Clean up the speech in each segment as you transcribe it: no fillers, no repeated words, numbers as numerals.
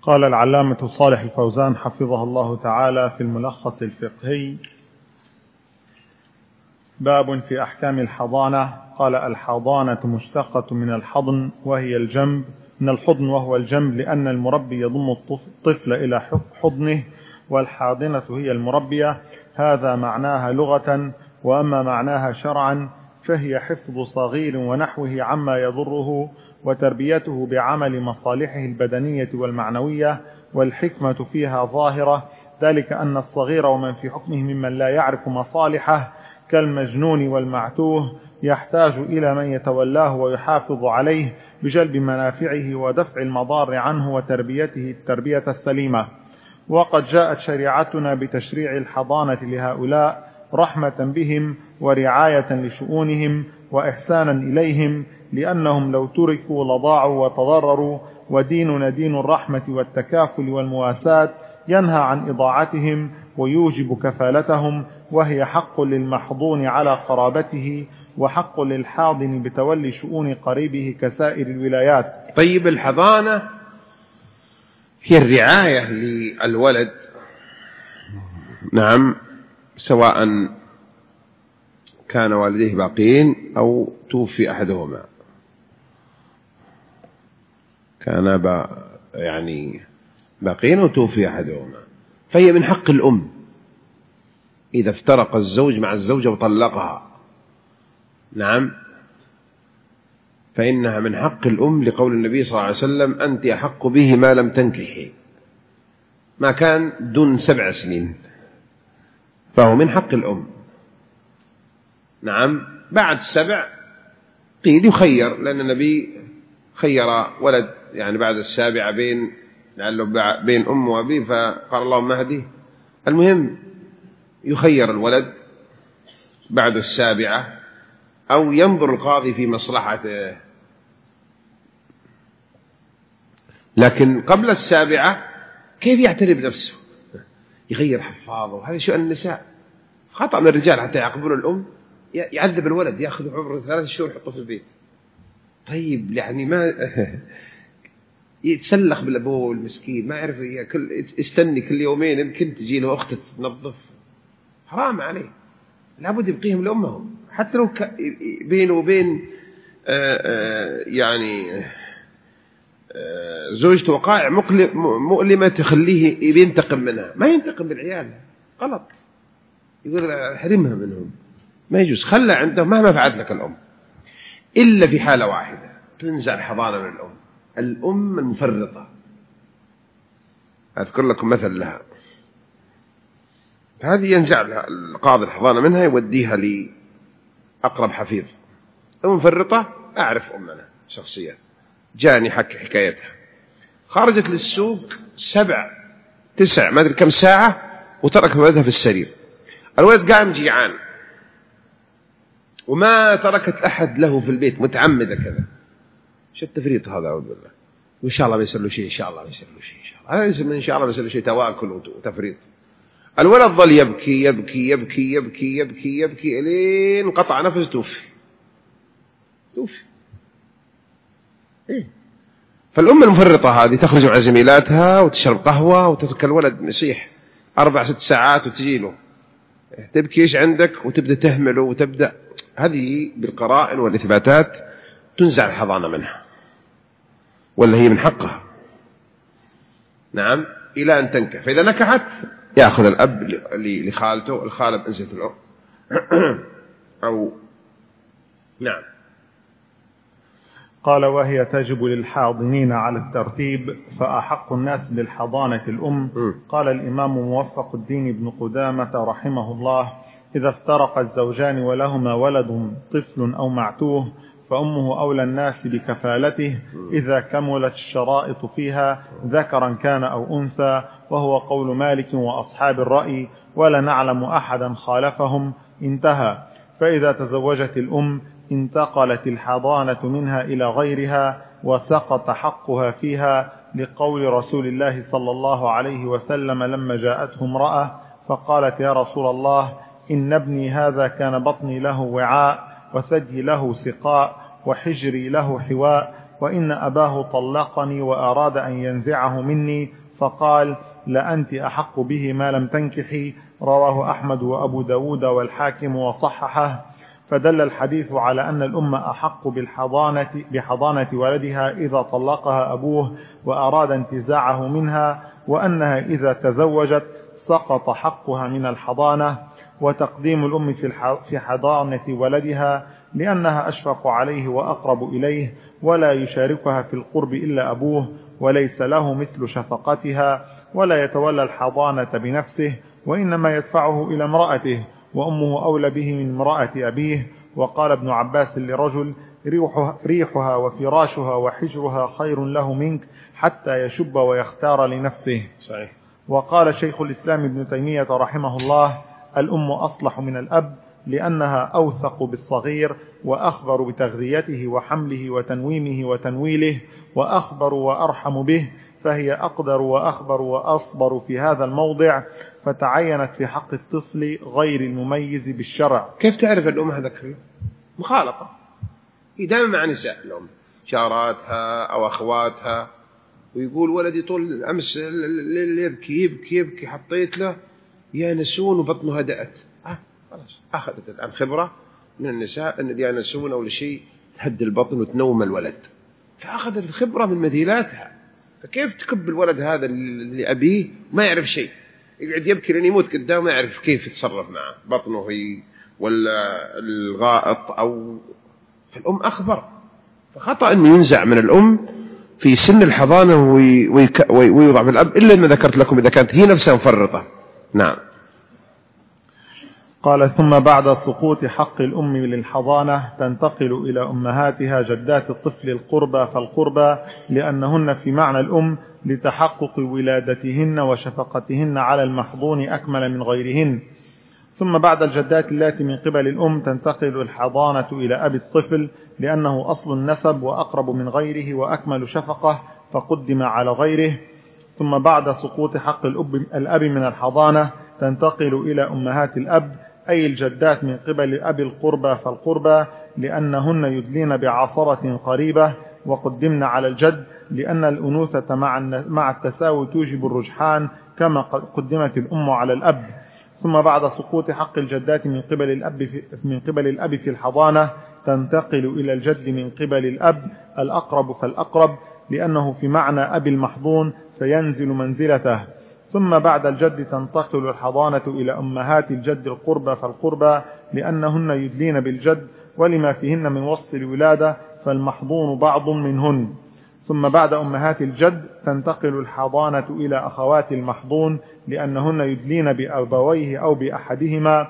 قال العلامة صالح الفوزان حفظه الله تعالى في الملخص الفقهي: باب في أحكام الحضانة. قال: الحضانة مشتقة من الحضن وهي الجنب، من الحضن وهو الجنب، لأن المربي يضم الطفل إلى حضنه، والحاضنة هي المربية. هذا معناها لغة، وأما معناها شرعا فهي حفظ صغير ونحوه عما يضره، وتربيته بعمل مصالحه البدنية والمعنوية، والحكمة فيها ظاهرة، ذلك أن الصغير ومن في حكمه ممن لا يعرف مصالحه كالمجنون والمعتوه يحتاج إلى من يتولاه ويحافظ عليه بجلب منافعه ودفع المضار عنه وتربيته التربية السليمة. وقد جاءت شريعتنا بتشريع الحضانة لهؤلاء رحمة بهم ورعاية لشؤونهم وإحسانا إليهم، لأنهم لو تركوا لضاعوا وتضرروا، وديننا دين الرحمة والتكافل والمواساة، ينهى عن إضاعتهم ويوجب كفالتهم، وهي حق للمحضون على قرابته، وحق للحاضن بتولي شؤون قريبه كسائر الولايات. طيب، الحضانة هي الرعاية للولد، نعم، سواء كان والديه باقين أو توفي أحدهما، كان باقين أو توفي أحدهما، فهي من حق الأم إذا افترق الزوج مع الزوجة وطلقها، نعم، فإنها من حق الأم لقول النبي صلى الله عليه وسلم: أنت أحق به ما لم تنكحي، ما كان دون 7 سنين، فهو من حق الأم، نعم. بعد 7 قيل يخير، لأن النبي خير ولد بعد 7 بين أم وأبي، فقال اللهم اهديه. المهم يخير الولد بعد 7 أو ينظر القاضي في مصلحته، لكن قبل 7 كيف يعتني بنفسه؟ يغير حفاظه، هذا شؤون النساء. خطأ من الرجال حتى يعاقبون الأم، يعذب الولد، يأخذ عمره 3 شهور يحطه في البيت. طيب ما يتسلخ بالأبوه المسكين، ما يعرف يستني كل يومين يمكن تجي له أخته تنظف، حرام عليه، لابد يبقيهم لأمهم، حتى لو بينه وبين زوجته وقائع مؤلمة تخليه ينتقم منها، ما ينتقم بالعيال، غلط، يقول حرمها منهم، ما يجوز، خلى عندهم مهما فعلت لك الأم، إلا في حالة واحدة تنزع الحضانة من الأم المفرطة. أذكر لكم مثل لها، هذه ينزع القاضي الحضانة منها، يوديها لأقرب حفيظ. المفرطة أعرف أمنا شخصيا، جاني حكي حكايتها، خرجت للسوق 7 9 ما أدري كم ساعة، وترك ولدها في السرير. الولد قام جيعان وما تركت أحد له في البيت، متعمدة كذا. شو التفريط هذا؟ أعوذ بالله. وإن شاء الله بيصير له شيء، إن شاء الله بيصير له شيء، إن شاء الله، هذا اسمه إن شاء الله بيصير له شيء، تواكل وتفريط. الولد ظل يبكي يبكي يبكي يبكي يبكي يبكي لين قطع نفس، توفي. إيه؟ فالأم المفرطة هذه تخرج مع زميلاتها وتشرب قهوة وتترك الولد يصيح 4 6 ساعات، وتجي له تبكي إيش عندك، وتبدأ تهمله، وتبدأ هذه بالقرائن والإثباتات تنزع الحضانة منها، ولا هي من حقها، نعم، إلى أن تنكح. فإذا نكحت يأخذ الأب لخالته، الخالة بأنزة الأم أو نعم. قال: وهي تجب للحاضنين على الترتيب، فأحق الناس بالحضانة الأم. قال الإمام موفق الدين بن قدامة رحمه الله: إذا افترق الزوجان ولهما ولد طفل أو معتوه، فأمه أولى الناس بكفالته إذا كملت الشرائط فيها، ذكرا كان أو أنثى، وهو قول مالك وأصحاب الرأي، ولا نعلم أحدا خالفهم. انتهى. فإذا تزوجت الأم انتقلت الحضانة منها إلى غيرها، وسقط حقها فيها، لقول رسول الله صلى الله عليه وسلم لما جاءته امرأة فقالت: يا رسول الله، إن ابني هذا كان بطني له وعاء، وثدي له سقاء، وحجري له حواء، وإن أباه طلقني وأراد أن ينزعه مني فقال لأنت أحق به ما لم تنكحي. رواه أحمد وأبو داود والحاكم وصححه. فدل الحديث على أن الأم أحق بحضانة ولدها إذا طلقها أبوه وأراد انتزاعه منها، وأنها إذا تزوجت سقط حقها من الحضانة. وتقديم الأم في حضانة ولدها لأنها أشفق عليه وأقرب إليه، ولا يشاركها في القرب إلا أبوه، وليس له مثل شفقتها، ولا يتولى الحضانة بنفسه، وإنما يدفعه إلى امرأته، وأمه أولى به من امرأة أبيه. وقال ابن عباس لرجل ريحها وفراشها وحجرها خير له منك حتى يشب ويختار لنفسه. صحيح. وقال شيخ الإسلام ابن تيمية رحمه الله الأم أصلح من الأب لأنها أوثق بالصغير وأخبر بتغذيته وحمله وتنويمه وتنويله، وأخبر وأرحم به، فهي أقدر وأخبر وأصبر في هذا الموضع، فتعينت في حق الطفل غير المميز بالشرع. كيف تعرف الأم هذا كله؟ مخالطة، هي دائما مع نساء الأم، جاراتها أو أخواتها، ويقول ولدي طول الأمس اللي يبكي يبكي يبكي، حطيت له يانسون وبطنه هدأت. خلاص أخذت الآن خبرة من النساء أن يانسون أو لشيء تهد البطن وتنوم الولد، فأخذت الخبرة من مثيلاتها. فكيف تكب الولد هذا اللي أبيه ما يعرف شيء، يقعد يبكي لين يموت قدامه ما يعرف كيف يتصرف معه، بطنه هي ولا الغائط أو فالأم أخبر. فخطأ أن ينزع من الأم في سن الحضانة ويوضع في الأب، إلا أن ذكرت لكم إذا كانت هي نفسها مفرطة. نعم. قال ثم بعد سقوط حق الأم للحضانة تنتقل إلى أمهاتها جدات الطفل القربى فالقربى، لأنهن في معنى الأم لتحقق ولادتهن وشفقتهن على المحضون أكمل من غيرهن. ثم بعد الجدات اللاتي من قبل الأم تنتقل الحضانة إلى أبي الطفل، لأنه أصل النسب وأقرب من غيره وأكمل شفقة فقدم على غيره. ثم بعد سقوط حق الأب من الحضانة تنتقل إلى أمهات الأب، أي الجدات من قبل أبي القربى فالقربى، لأنهن يدلين بعصبة قريبة وقدمن على الجد، لأن الأنوثة مع التساوي توجب الرجحان كما قدمت الأم على الأب. ثم بعد سقوط حق الجدات من قبل الأب في الحضانة تنتقل إلى الجد من قبل الأب الأقرب فالأقرب، لأنه في معنى أبي المحضون فينزل منزلته. ثم بعد الجد تنتقل الحضانة إلى أمهات الجد القربى فالقربى، لأنهن يدلين بالجد ولما فيهن من وصف الولادة، فالمحضون بعض منهن. ثم بعد أمهات الجد تنتقل الحضانة إلى أخوات المحضون، لأنهن يدلين بأبويه أو بأحدهما،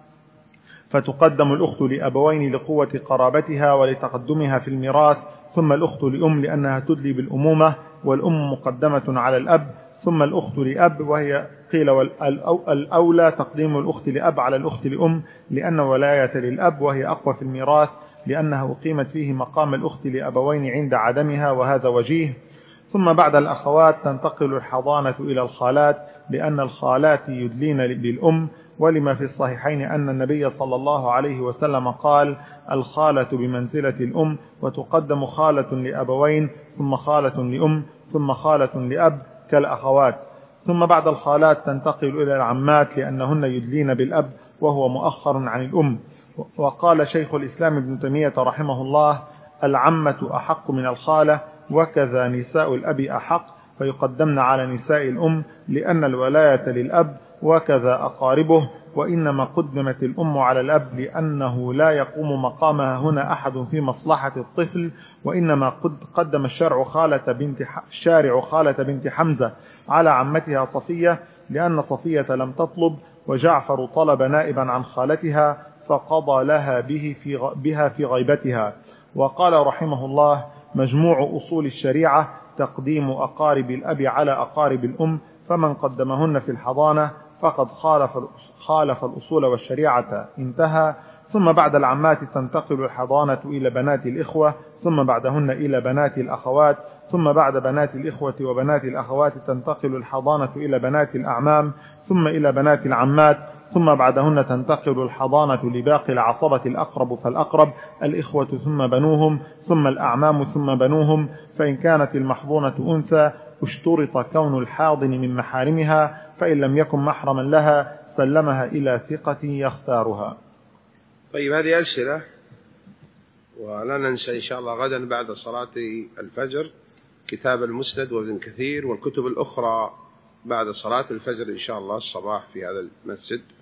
فتقدم الأخت لأبوين لقوة قرابتها ولتقدمها في الميراث، ثم الأخت لأم لأنها تدلي بالأمومة، والأم مقدمة على الأب، ثم الأخت لأب، وهي قيل الأولى تقديم الأخت لأب على الأخت لأم، لأن ولاية للأب وهي أقوى في الميراث، لأنها أقيمت فيه مقام الأخت لأبوين عند عدمها، وهذا وجيه. ثم بعد الأخوات تنتقل الحضانة إلى الخالات، لأن الخالات يدلين بالأم، ولما في الصحيحين أن النبي صلى الله عليه وسلم قال الخالة بمنزلة الأم، وتقدم خالة لأبوين ثم خالة لأم ثم خالة لأب كالأخوات. ثم بعد الخالات تنتقل إلى العمات، لأنهن يدلين بالأب وهو مؤخر عن الأم. وقال شيخ الإسلام ابن تيمية رحمه الله العمة أحق من الخالة، وكذا نساء الأب أحق، فيقدمن على نساء الأم لأن الولاية للأب، وكذا أقاربه، وإنما قدمت الأم على الأب لأنه لا يقوم مقامها هنا أحد في مصلحة الطفل، وإنما قدم الشارع خالة بنت حمزة على عمتها صفية، لأن صفية لم تطلب، وجعفر طلب نائبا عن خالتها فقضى لها بها في غيبتها. وقال رحمه الله مجموع أصول الشريعة تقديم أقارب الأب على أقارب الأم، فمن قدمهن في الحضانة فقد خالف الأصول والشريعة. انتهى. ثم بعد العمات تنتقل الحضانة إلى بنات الإخوة، ثم بعدهن إلى بنات الأخوات، ثم بعد بنات الإخوة وبنات الأخوات تنتقل الحضانة إلى بنات الأعمام، ثم إلى بنات العمات، ثم بعدهن تنتقل الحضانة لباقي العصبة الأقرب فالأقرب، الإخوة ثم بنوهم، ثم الأعمام ثم بنوهم. فإن كانت المحضونة أنثى اشترط كون الحاضن من محارمها، فإن لم يكن محرما لها سلمها إلى ثقة يختارها. طيب هذه أسئلة، ولا ننسى إن شاء الله غدا بعد صلاة الفجر كتاب المسند وابن كثير والكتب الأخرى بعد صلاة الفجر إن شاء الله الصباح في هذا المسجد.